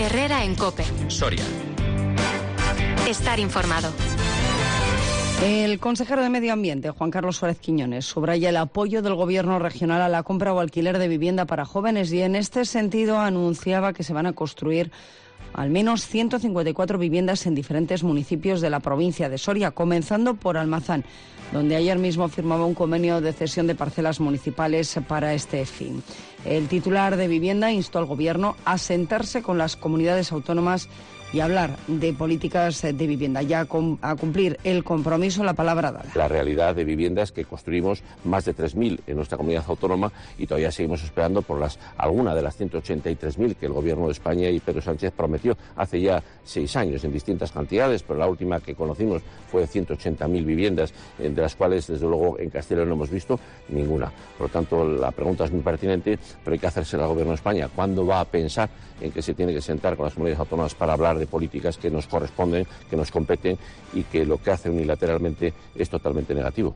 Herrera en COPE. Soria. Estar informado. El consejero de Medio Ambiente, Juan Carlos Suárez Quiñones, subraya el apoyo del Gobierno regional a la compra o alquiler de vivienda para jóvenes y en este sentido anunciaba que se van a construir al menos 154 viviendas en diferentes municipios de la provincia de Soria, comenzando por Almazán, donde ayer mismo firmaba un convenio de cesión de parcelas municipales para este fin. El titular de Vivienda instó al Gobierno a sentarse con las comunidades autónomas y hablar de políticas de vivienda, ya a cumplir el compromiso, la palabra dada. La realidad de vivienda es que construimos más de 3.000 en nuestra comunidad autónoma y todavía seguimos esperando por alguna de las 183.000 que el Gobierno de España y Pedro Sánchez prometió hace ya 6 años en distintas cantidades, pero la última que conocimos fue de 180.000 viviendas, de las cuales desde luego en Castilla y León no hemos visto ninguna. Por lo tanto, la pregunta es muy pertinente, pero hay que hacérsela al Gobierno de España. ¿Cuándo va a pensar en que se tiene que sentar con las comunidades autónomas para hablar de políticas que nos corresponden, que nos competen y que lo que hace unilateralmente es totalmente negativo?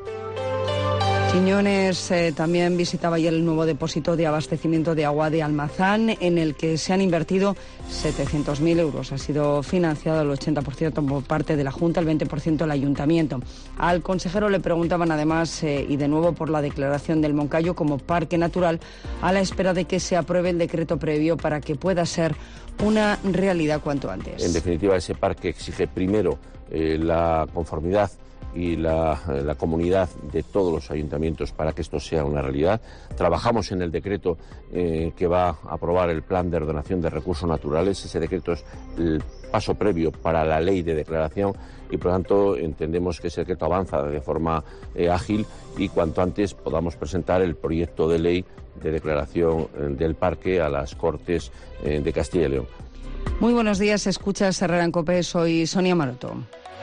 Quiñones también visitaba ayer el nuevo depósito de abastecimiento de agua de Almazán, en el que se han invertido 700.000 euros. Ha sido financiado el 80% por parte de la Junta, el 20% el Ayuntamiento. Al consejero le preguntaban además, y de nuevo por la declaración del Moncayo como parque natural, a la espera de que se apruebe el decreto previo para que pueda ser una realidad cuanto antes. En definitiva, ese parque exige primero la conformidad y la comunidad de todos los ayuntamientos para que esto sea una realidad. Trabajamos en el decreto que va a aprobar el Plan de Ordenación de Recursos Naturales. Ese decreto es el paso previo para la ley de declaración y, por lo tanto, entendemos que ese decreto avanza de forma ágil y cuanto antes podamos presentar el proyecto de ley de declaración del parque a las Cortes de Castilla y León. Muy buenos días, escuchas Herrera en COPE, soy Sonia Maroto.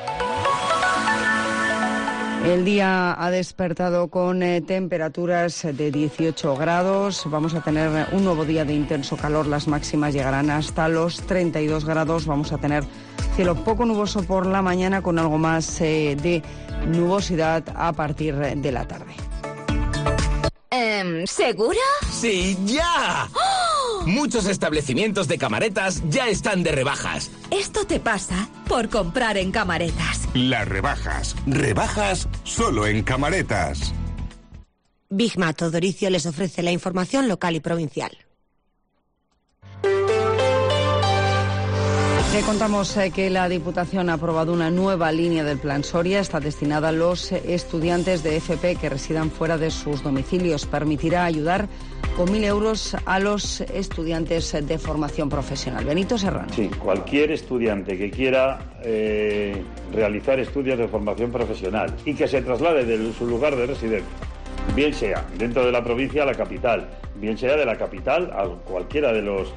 El día ha despertado con temperaturas de 18 grados. Vamos a tener un nuevo día de intenso calor. Las máximas llegarán hasta los 32 grados. Vamos a tener cielo poco nuboso por la mañana con algo más de nubosidad a partir de la tarde. ¿Seguro? ¡Sí, ya! ¡Oh! Muchos establecimientos de Camaretas ya están de rebajas. Esto te pasa por comprar en Camaretas. Las rebajas. Rebajas solo en Camaretas. Bigmato Doricio les ofrece la información local y provincial. Le contamos que la Diputación ha aprobado una nueva línea del Plan Soria. Está destinada a los estudiantes de FP que residan fuera de sus domicilios. Permitirá ayudar con 1.000 euros a los estudiantes de formación profesional. Benito Serrano. Sí, cualquier estudiante que quiera realizar estudios de formación profesional y que se traslade de su lugar de residencia, bien sea dentro de la provincia a la capital, bien sea de la capital a cualquiera de los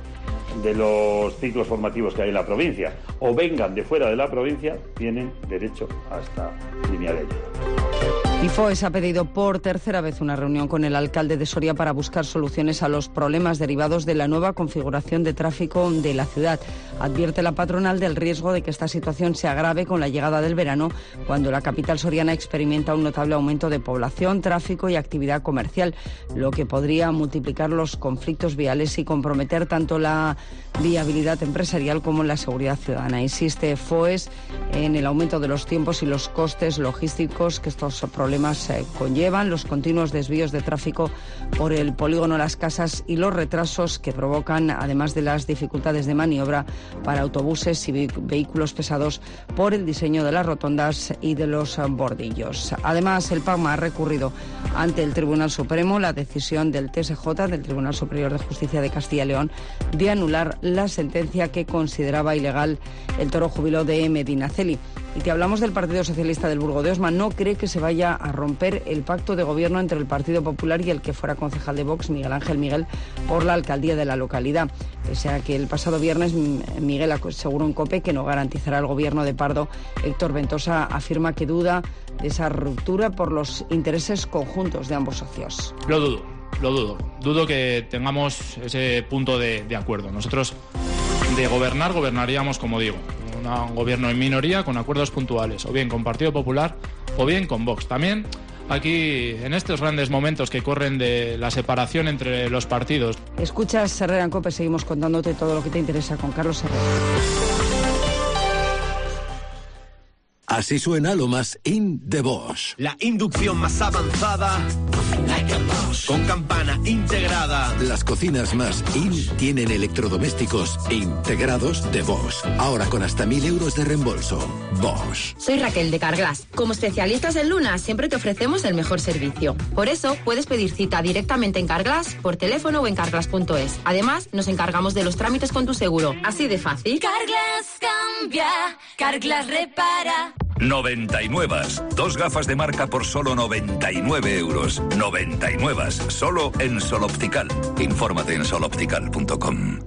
ciclos formativos que hay en la provincia, o vengan de fuera de la provincia, tienen derecho a esta línea de ayuda. IFOES ha pedido por tercera vez una reunión con el alcalde de Soria para buscar soluciones a los problemas derivados de la nueva configuración de tráfico de la ciudad. Advierte la patronal del riesgo de que esta situación se agrave con la llegada del verano, cuando la capital soriana experimenta un notable aumento de población, tráfico y actividad comercial, lo que podría multiplicar los conflictos viales y comprometer tanto la viabilidad empresarial como la seguridad ciudadana. Insiste FOES en el aumento de los tiempos y los costes logísticos que estos problemas conllevan, los continuos desvíos de tráfico por el polígono Las Casas y los retrasos que provocan, además de las dificultades de maniobra para autobuses y vehículos pesados por el diseño de las rotondas y de los bordillos. Además, el PACMA ha recurrido ante el Tribunal Supremo la decisión del TSJ, del Tribunal Superior de Justicia de Castilla y León, de anular la sentencia que consideraba ilegal el toro júbilo de Medinaceli. Y te hablamos del Partido Socialista del Burgo de Osma. No cree que se vaya a romper el pacto de gobierno entre el Partido Popular y el que fuera concejal de Vox, Miguel Ángel Miguel, por la alcaldía de la localidad. Pese a que el pasado viernes Miguel aseguró en COPE que no garantizará el gobierno de Pardo, Héctor Ventosa afirma que duda de esa ruptura por los intereses conjuntos de ambos socios. Lo dudo. Dudo que tengamos ese punto de acuerdo. Nosotros de gobernaríamos, como digo, un gobierno en minoría con acuerdos puntuales, o bien con Partido Popular o bien con Vox. También aquí en estos grandes momentos que corren de la separación entre los partidos. Escuchas Herrera en COPE, seguimos contándote todo lo que te interesa con Carlos Herrera. Así suena lo más in de Bosch. La inducción más avanzada, con campana integrada. Las cocinas más in tienen electrodomésticos integrados de Bosch. Ahora con hasta 1.000 euros de reembolso. Bosch. Soy Raquel de Carglass. Como especialistas en Luna, siempre te ofrecemos el mejor servicio. Por eso, puedes pedir cita directamente en Carglass, por teléfono o en carglass.es. Además, nos encargamos de los trámites con tu seguro. Así de fácil. Carglass cambia, Carglass repara. 99. 2 gafas de marca por solo 99 euros. 99. Solo en Sol Optical. Infórmate en soloptical.com.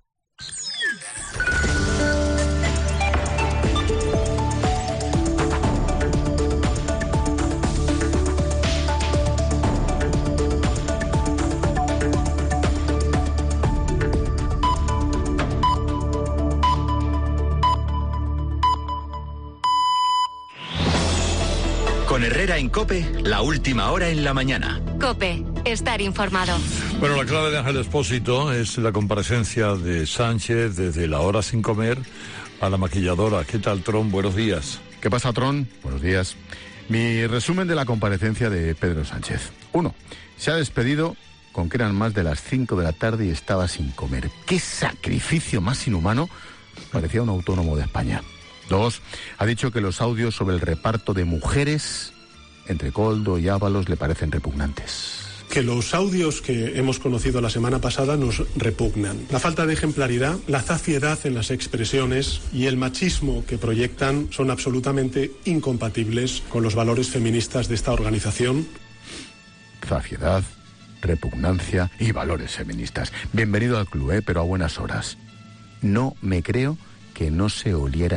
Con Herrera en COPE, la última hora en la mañana. COPE, estar informado. Bueno, la clave de Ángel Expósito es la comparecencia de Sánchez desde la hora sin comer a la maquilladora. ¿Qué tal, Tron? Buenos días. ¿Qué pasa, Tron? Buenos días. Mi resumen de la comparecencia de Pedro Sánchez. 1. Se ha despedido con que eran más de las 5 de la tarde y estaba sin comer. ¡Qué sacrificio más inhumano! Parecía un autónomo de España. 2. Ha dicho que los audios sobre el reparto de mujeres entre Koldo y Ábalos le parecen repugnantes. Que los audios que hemos conocido la semana pasada nos repugnan. La falta de ejemplaridad, la zafiedad en las expresiones y el machismo que proyectan son absolutamente incompatibles con los valores feministas de esta organización. Zafiedad, repugnancia y valores feministas. Bienvenido al club, pero a buenas horas. No me creo que no se oliera